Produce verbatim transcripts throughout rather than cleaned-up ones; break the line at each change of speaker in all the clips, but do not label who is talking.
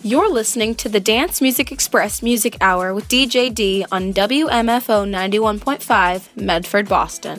You're listening to the Dance Music Express Music Hour with D J D on W M F O ninety-one point five, Medford, Boston.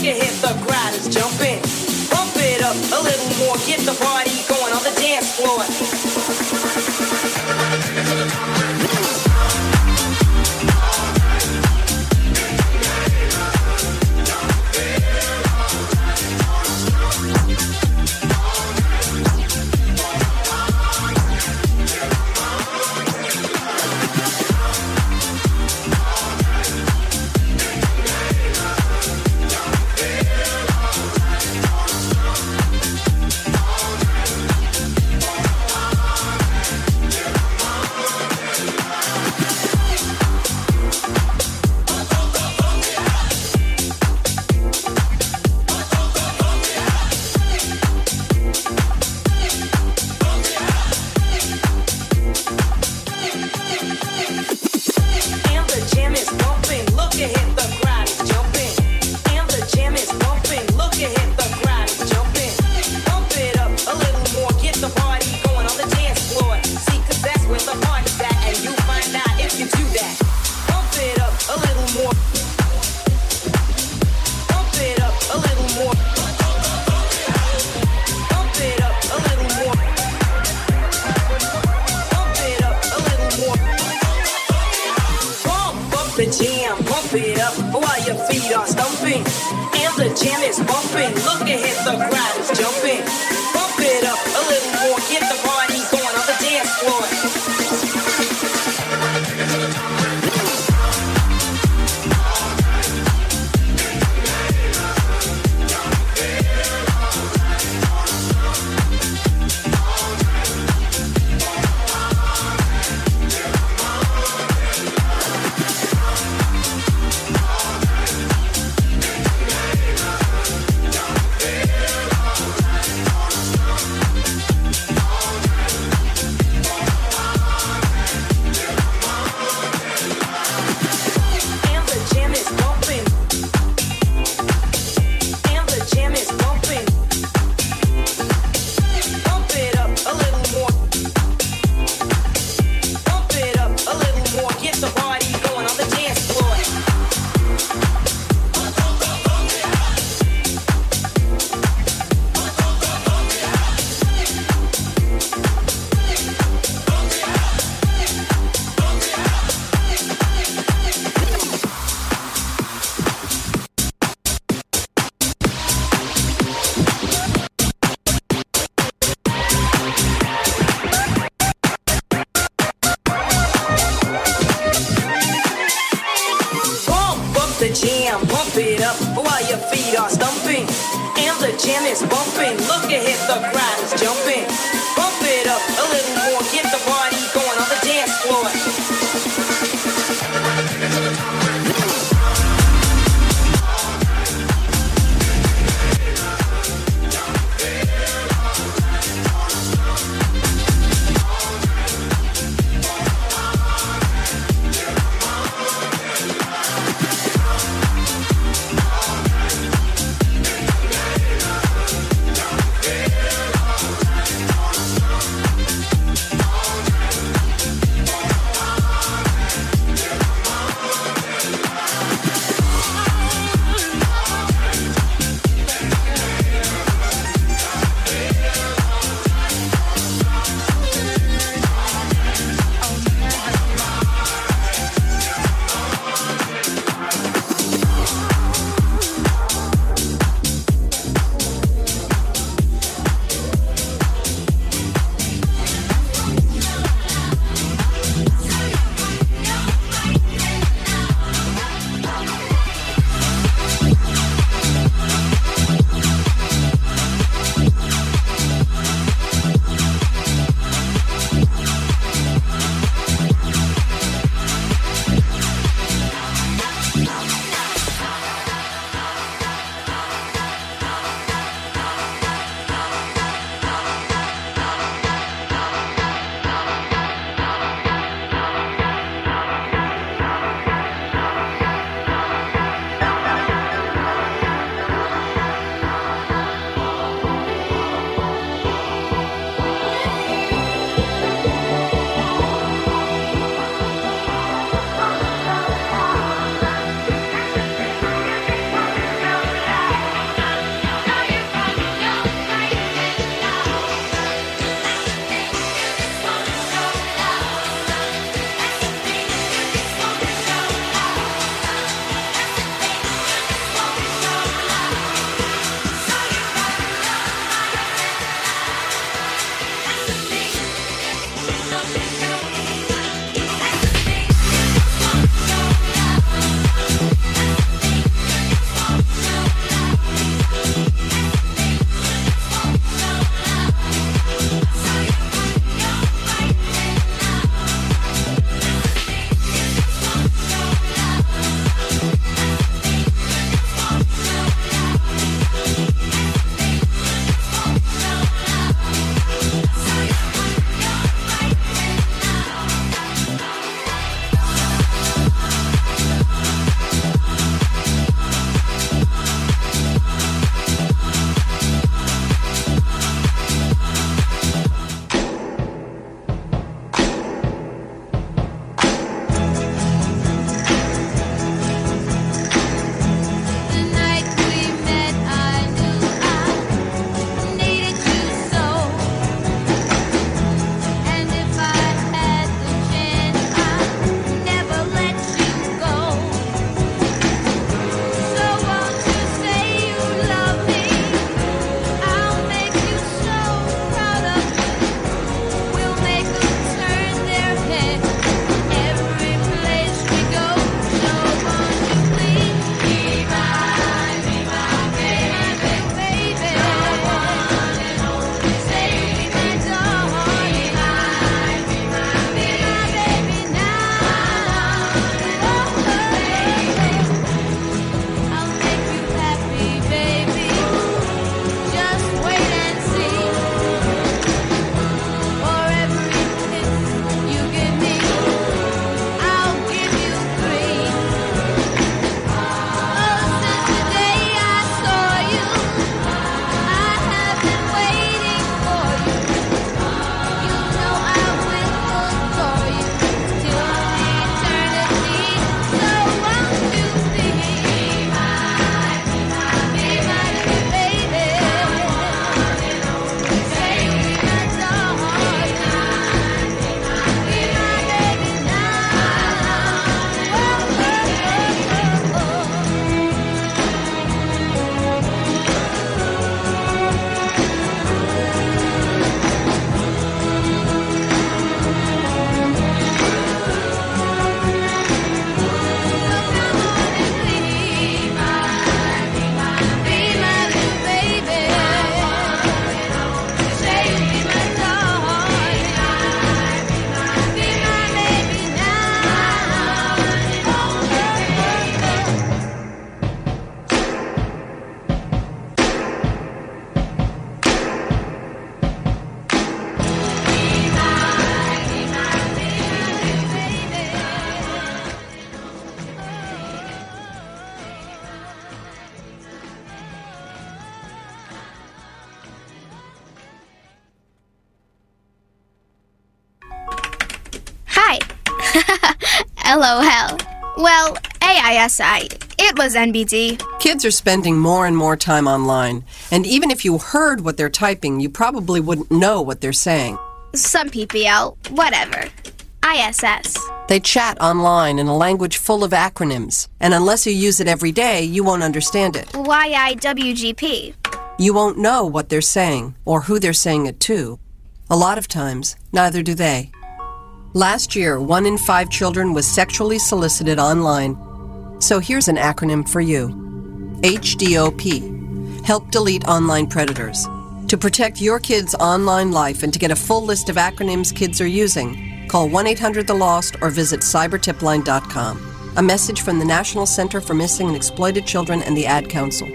it, hit the crowd is jumping. Bump it up a little more, get the party going on the dance floor.
LOL. Well, A I S I. It was N B D.
Kids are spending more and more time online, and even if you heard what they're typing, you probably wouldn't know what they're saying.
Some P P L. Whatever. I S S.
They chat online in a language full of acronyms, and unless you use it every day, you won't understand it.
Y I W G P.
You won't know what they're saying, or who they're saying it to. A lot of times, neither do they. Last year, one in five children was sexually solicited online. So here's an acronym for you. H D O P. Help delete online predators. To protect your kids' online life and to get a full list of acronyms kids are using, call one eight hundred the lost or visit cyber tip line dot com. A message from the National Center for Missing and Exploited Children and the Ad Council.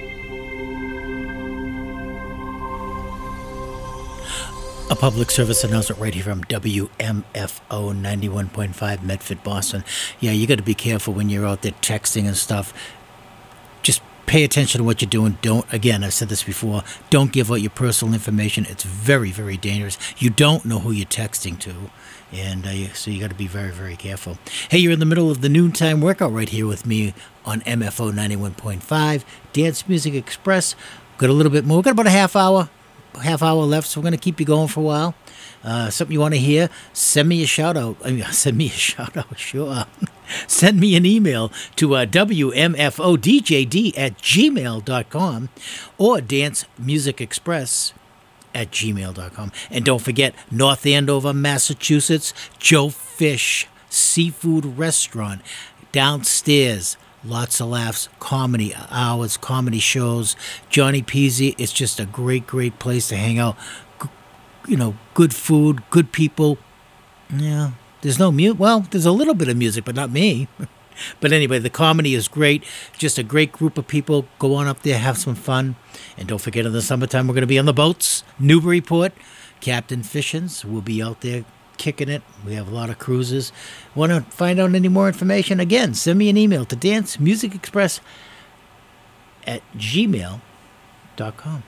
A public service announcement right here from W M F O ninety-one point five Medford, Boston. Yeah, you got to be careful when you're out there texting and stuff. Just pay attention to what you're doing. Don't, again, I've said this before, don't give out your personal information. It's very, very dangerous. You don't know who you're texting to. And uh, so you got to be very, very careful. Hey, you're in the middle of the noontime workout right here with me on M F O ninety-one point five, Dance Music Express. Got a little bit more. We've got about a half hour. half hour left, so we're going to keep you going for a while. Uh, something you want to hear, send me a shout out. I mean, send me a shout out, sure. Send me an email to uh, W M F O D J D at gmail dot com or Dance Music Express at gmail dot com. And don't forget, North Andover, Massachusetts, Joe Fish Seafood Restaurant, downstairs. Lots of laughs, comedy hours, comedy shows. Johnny Peasy, it's just a great, great place to hang out. G- you know, good food, good people. Yeah, there's no music. Well, there's a little bit of music, but not me. But anyway, the comedy is great. Just a great group of people. Go on up there, have some fun. And don't forget, in the summertime, we're going to be on the boats. Newburyport, Captain Fishin's will be out there kicking it. We have a lot of cruises. Want to find out any more information? Again, send me an email to dance music express at gmail dot com.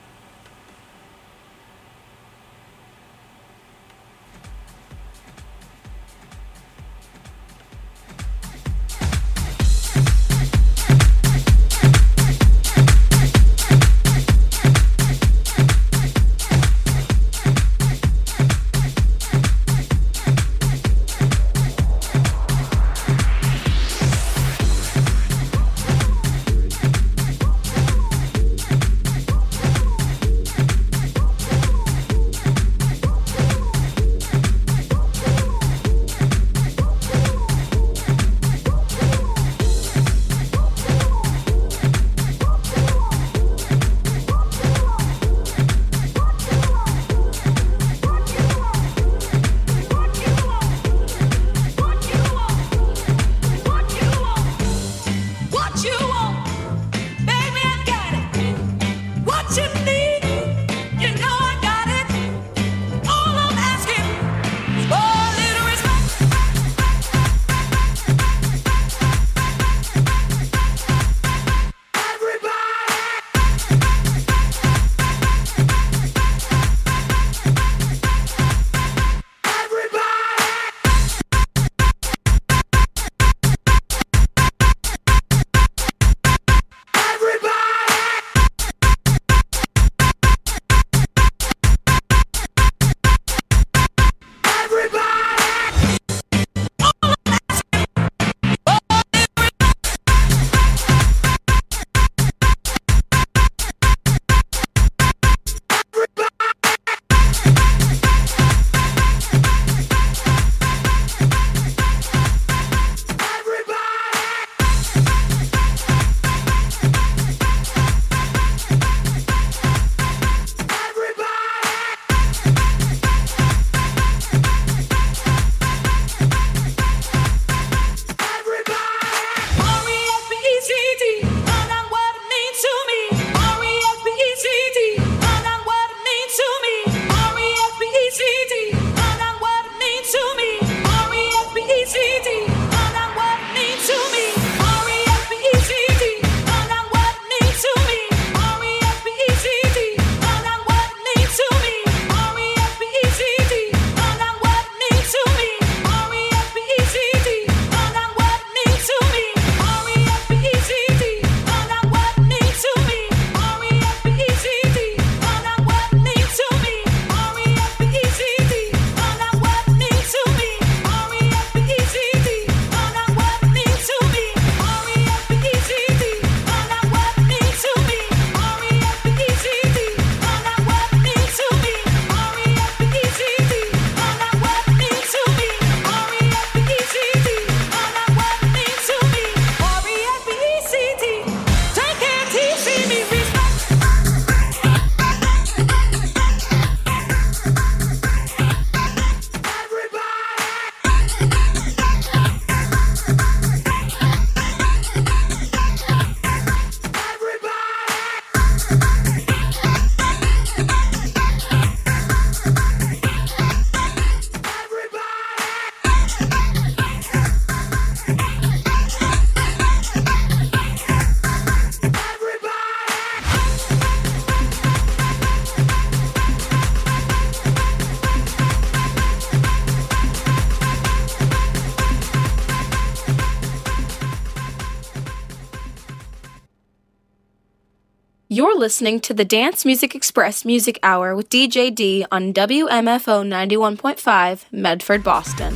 You're listening to the Dance Music Express Music Hour with D J D on W M F O ninety-one point five, Medford, Boston.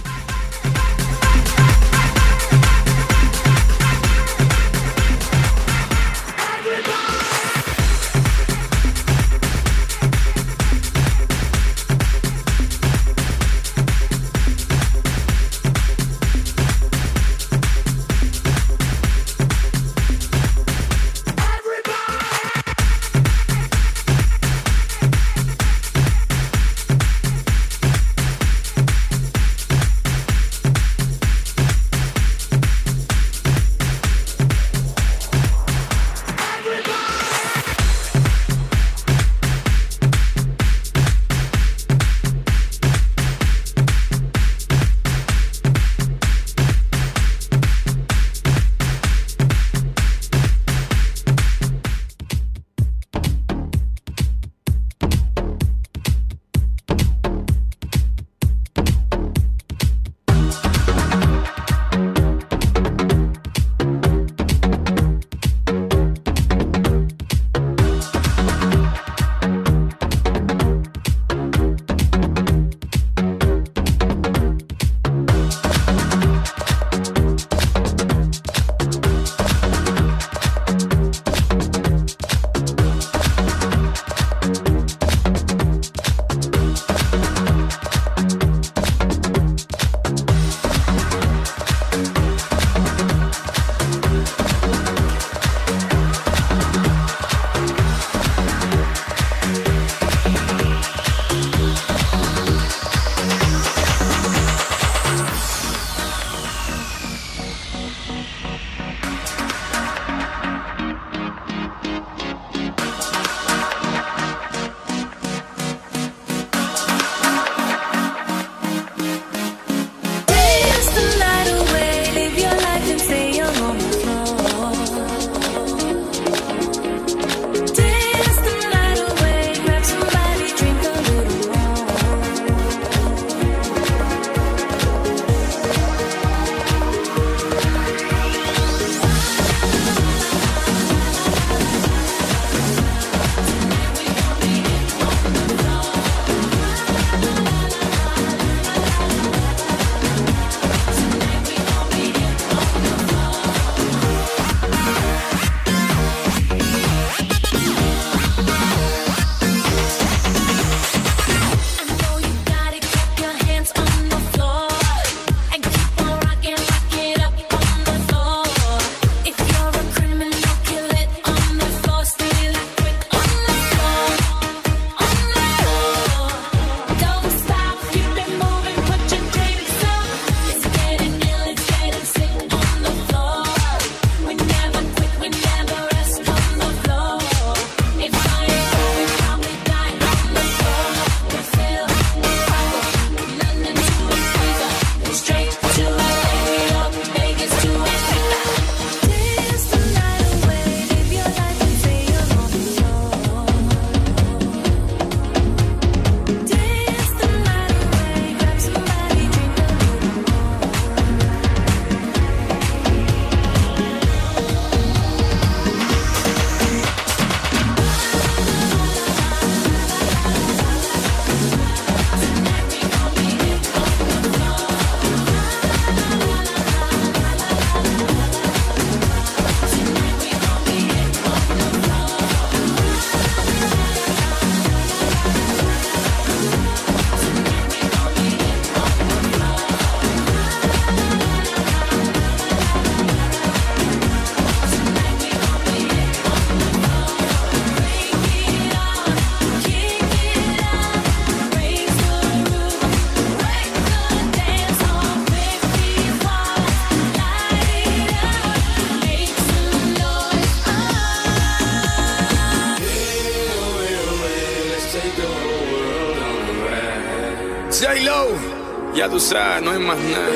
J-Lo, ya tú sabes, no hay más nada.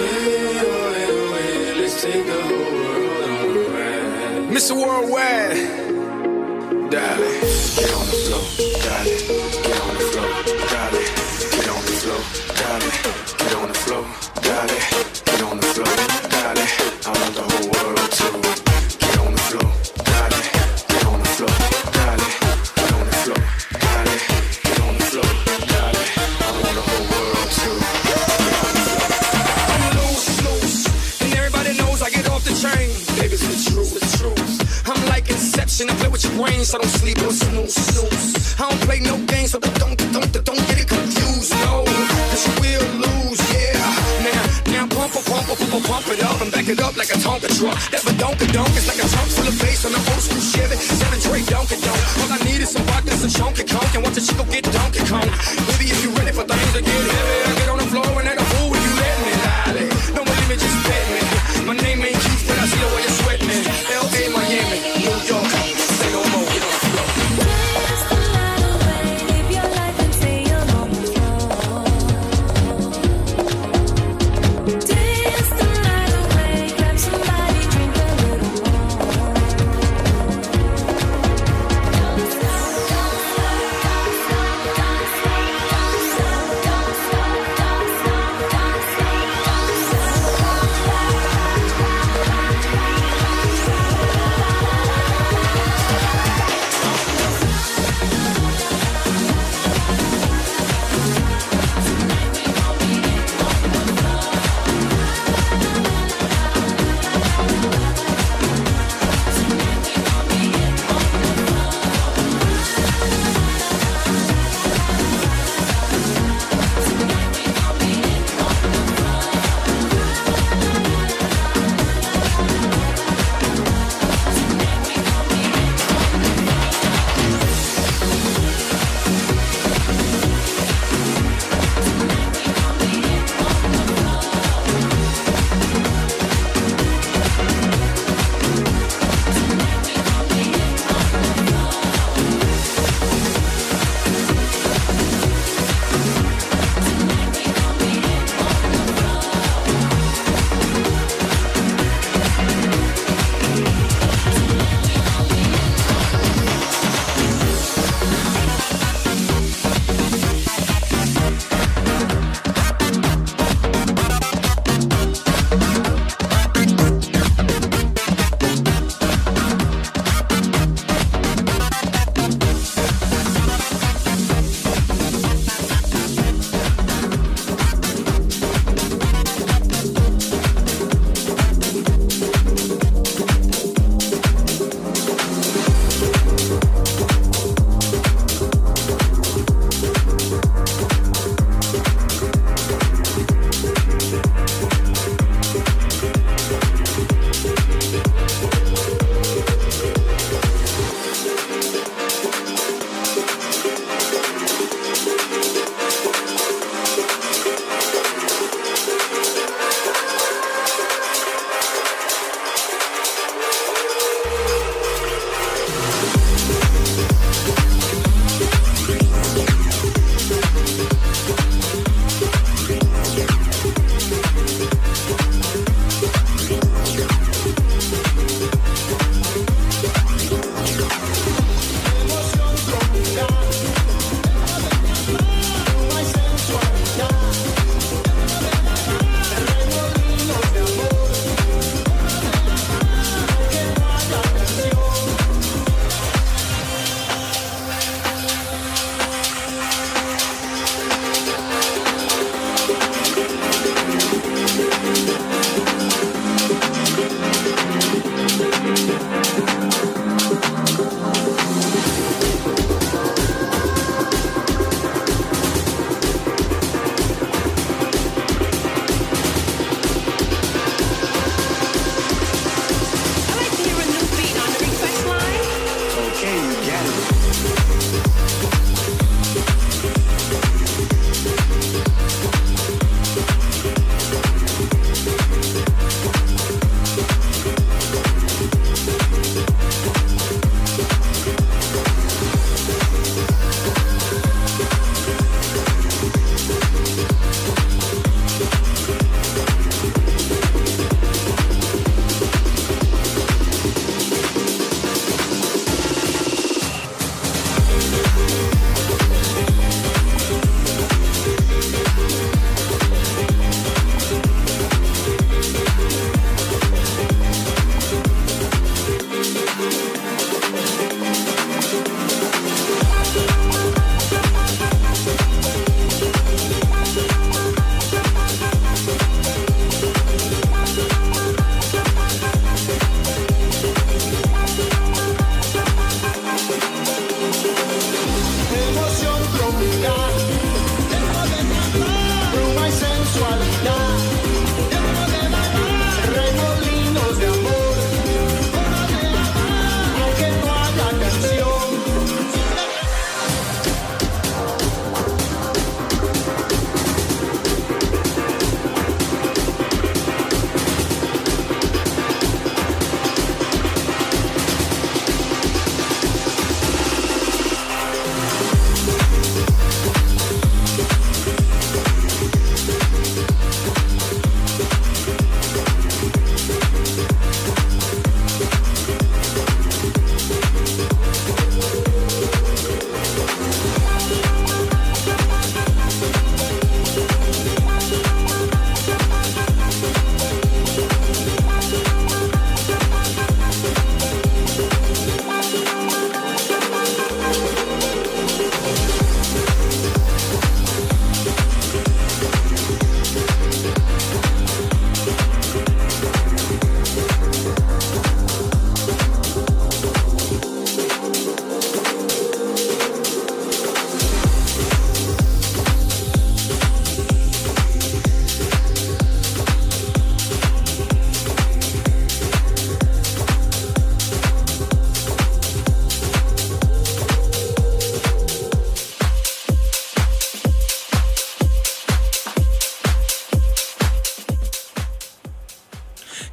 mister Worldwide, dale, get on the floor, dale, get on the floor, dale, get on the floor, dale, get on the floor, dale, get on the floor, dale. I want the whole world to get on the floor, dale, get on the floor, dale. watching. I play with your brain, so don't sleep or snooze, snooze. I don't play no games, so don't, don't, don't, don't get it confused, no. Cause you will lose, yeah. Now, now pump, pump, pump, pump, pump it up and back it up like a Tonka truck. That badonka-donk is like a trunk full of bass on an old school Chevy. Seven Dre donka-donk. All I need is some vodka, some chunky conk, and watch a chico get Donkey Kong. Baby, if you ready for things to get heavy, I get on the floor and act a fool if you let me, lolly. Don't believe me, just bet me. My name ain't Keith, but I see the way you sweat me. L A, Miami, New York, say no more, get on the floor.
Dance the night away, live your life and feel on the floor. Dance the night away, grab somebody, drink a little more. Don't stop, don't stop, don't stop, don't stop, don't stop, don't stop, don't stop,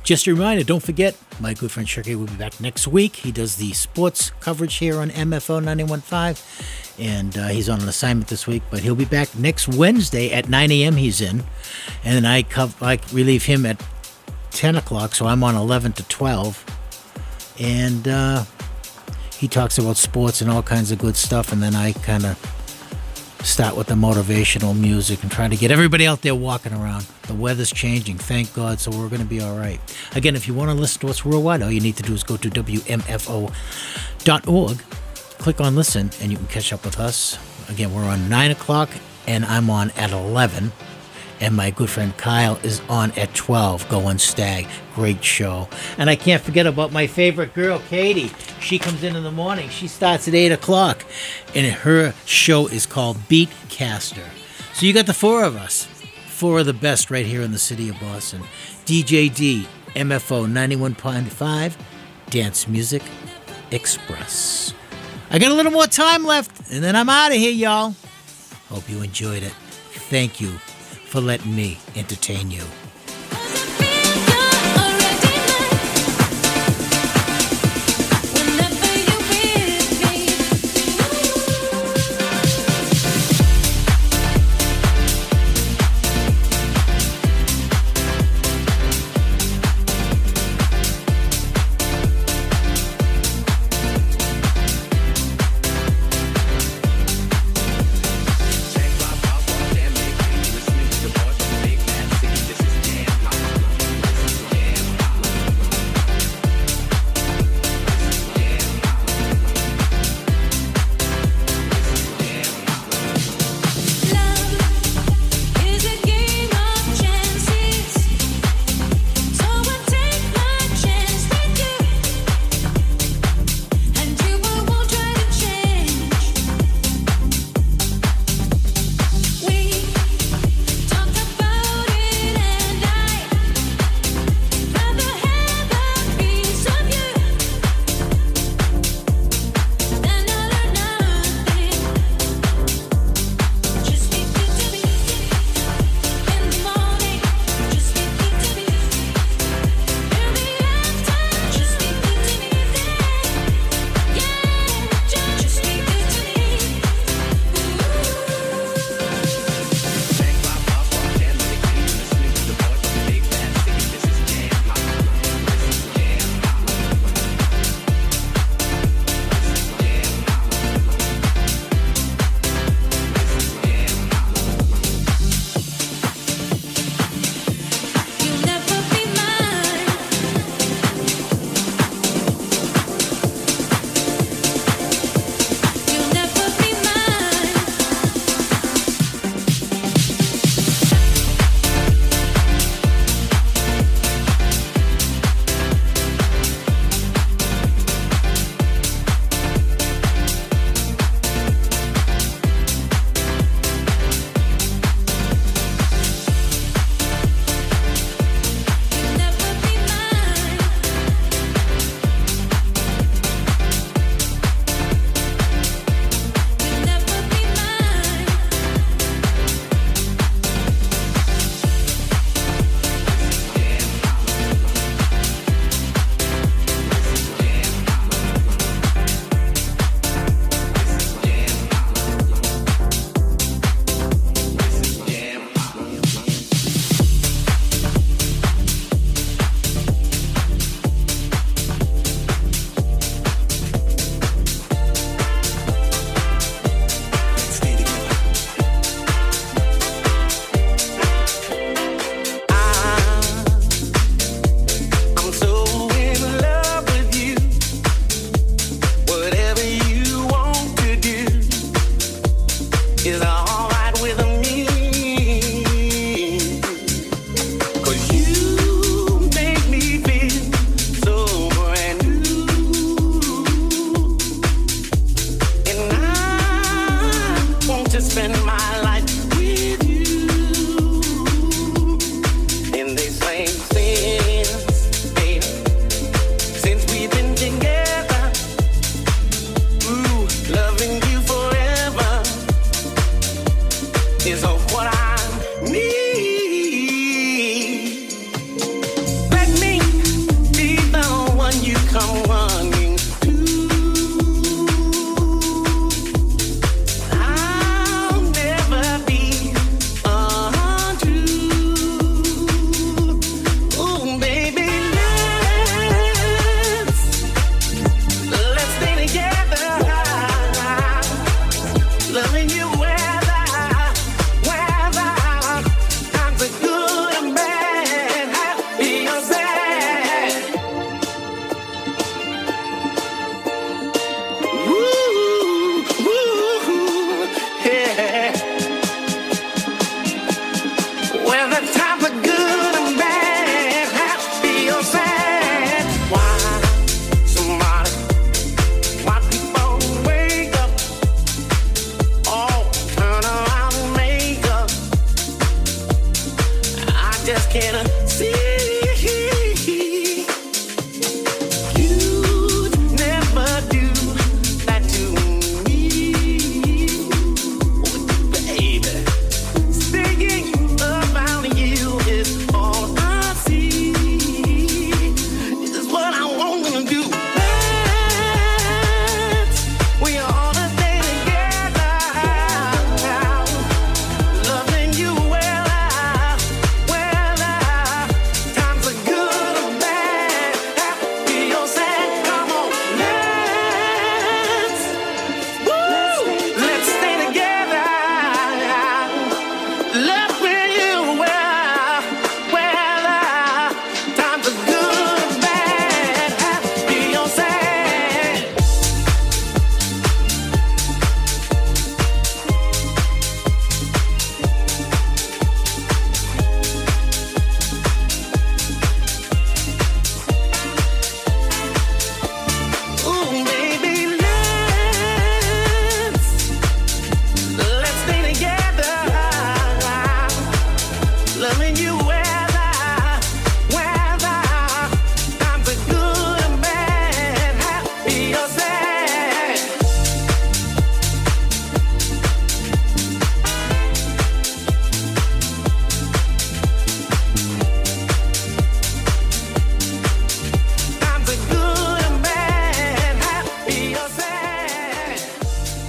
Just a reminder, don't forget, my good friend Sherky will be back next week. He does the sports coverage here on M F O ninety-one point five, and uh, he's on an assignment this week, but he'll be back next Wednesday at nine a.m. he's in, and then I, cov- I relieve him at ten o'clock, so I'm on eleven to twelve, and uh, he talks about sports and all kinds of good stuff, and then I kind of start with the motivational music and try to get everybody out there walking around. The weather's changing, thank God, so we're going to be all right. Again, if you want to listen to us worldwide, all you need to do is go to W M F O dot org, click on listen, and you can catch up with us. Again, we're on nine o'clock, and I'm on at eleven. And my good friend Kyle is on at twelve, going Stag. Great show. And I can't forget about my favorite girl, Katie. She comes in in the morning. She starts at eight o'clock. And her show is called Beatcaster. So you got the four of us. Four of the best right here in the city of Boston. D J D, M F O ninety-one point five, Dance Music Express. I got a little more time left, and then I'm out of here, y'all. Hope you enjoyed it. Thank you for letting me entertain you.
This is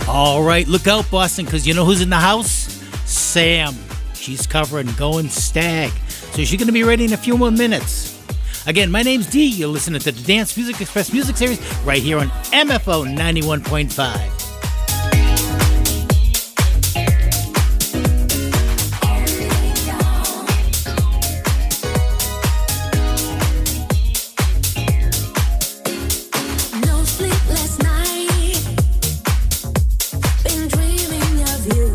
All right, look out, Boston, because you know who's in the house? Sam. She's covering Going Stag. So she's going to be ready in a few more minutes. Again, my name's D. You're listening to the Dance Music Express Music Series right here on M F O ninety-one point five.
No sleepless night, been dreaming of you.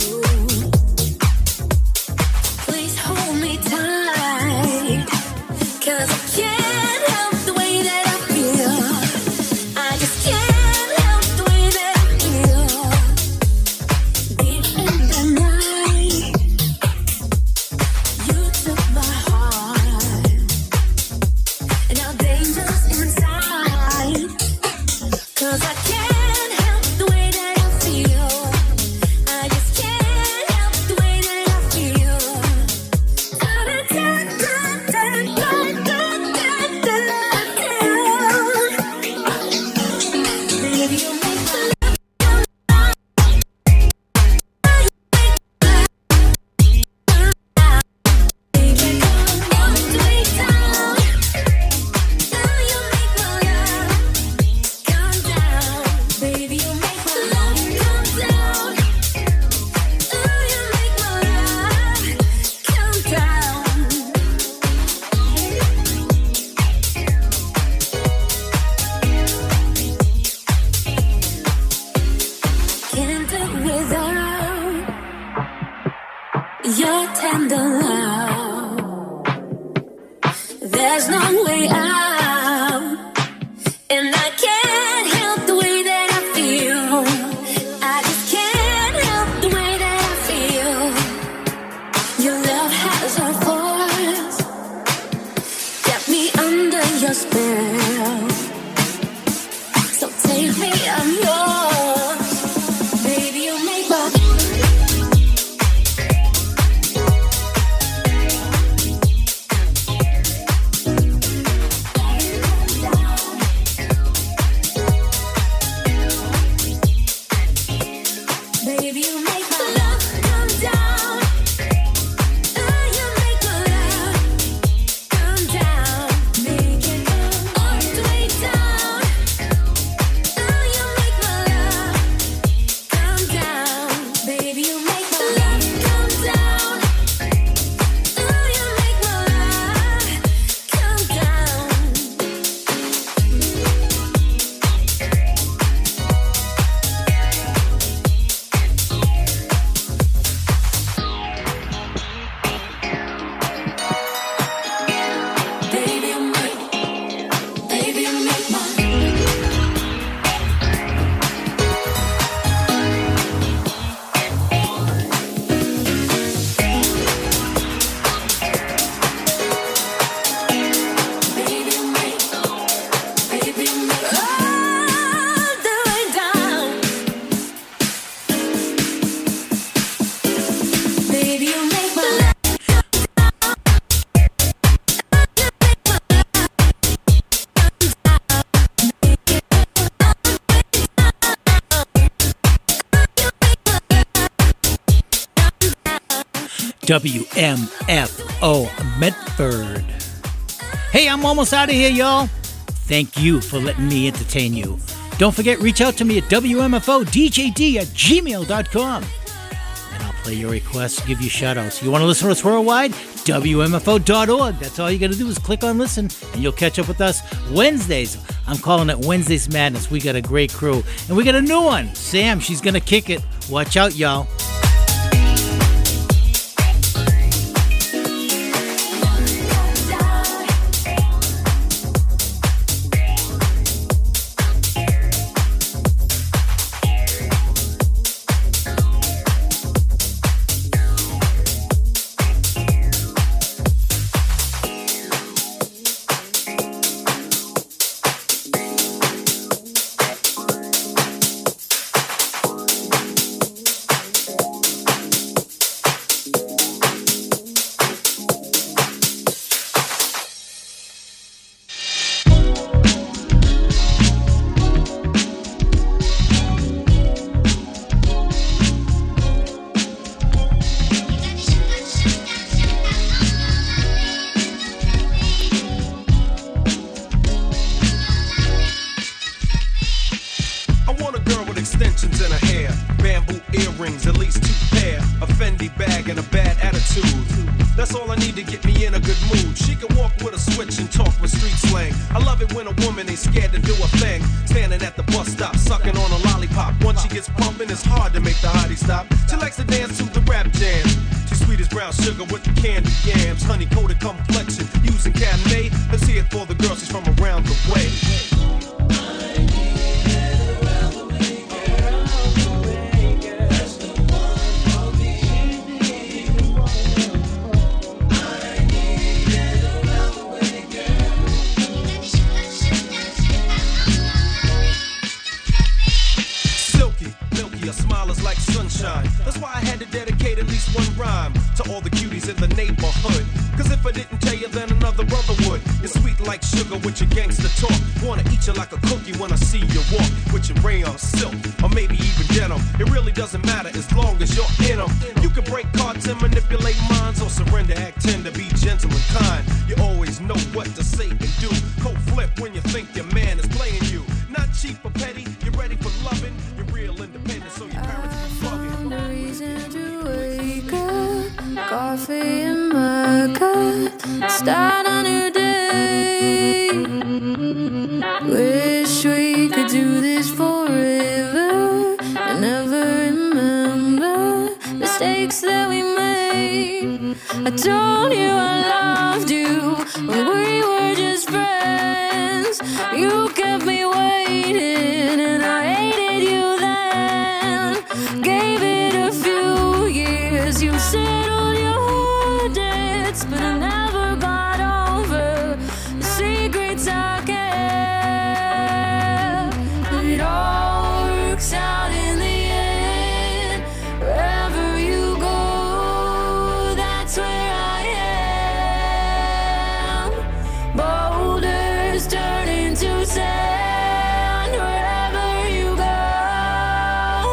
Please hold me tight, 'cause I can't help the way that I feel. I just can't help the way that I feel. Deep in the night, you took my heart, and now danger's inside. 'Cause I can't help the way that I feel. I just can't help the way that I feel. Baby, you make my love baby come all the way down. Now you make my love come down. Baby, you make my love come down. Now you make my love come down. Can't do without your tender love. There's no way out, and I can't help the way that I feel. I just can't help the way that I feel. Your love has a force, got me under your spell. So take me, I'm yours. Baby, you make my Baby, you make my love come down. Now you make my love come down. Make it come all the way down. Now you make my love come down. Baby, you make my love come down. Now you make my love come down. Baby, you make, baby, you make my baby, you make, baby, you make all the way down. Baby, you make my love.
W M F O Medford. Hey, I'm almost out of here, y'all. Thank you for letting me entertain you. Don't forget, reach out to me at W M F O D J D at gmail dot com. And I'll play your requests, give you shout outs. You want to listen to us worldwide? W M F O dot org. That's all you got to do is click on listen, and you'll catch up with us Wednesdays. I'm calling it Wednesday's Madness. We got a great crew. And we got a new one. Sam, she's going to kick it. Watch out, y'all.
beads in her hair, bamboo earrings, at least two pair, a Fendi bag and a bad attitude. That's all I need to get me in a good mood. She can walk with a switch and talk with street slang. I love it when a woman ain't scared to do a thing. Standing at the bus stop, sucking on a lollipop. Once she gets pumping, it's hard to make the hottie stop. She likes to dance to the rap jams. She's sweet as brown sugar with the candy yams. Honey coated complexion, using Cabernet. Let's hear it for the girl, she's from around the way. Her smile is like sunshine. That's why I had to dedicate at least one rhyme to all the cuties in the neighborhood. Cause if I didn't tell you, then another brother would. It's sweet like sugar with your gangster talk. Wanna eat you like a cookie when I see you walk. With your rayon silk, or maybe even denim. It really doesn't matter as long as you're in them. You can break cards and manipulate minds, or surrender, act tender, be gentle and kind. You always know what to say and do. Cold flip when you think your man is playing you. Not cheap or petty, you're ready for loving. You're real independent, so your parents be fucking.
No reason to wake up, coffee in my cup, start a new day. Wish we could do this forever and never remember mistakes that we made. I told you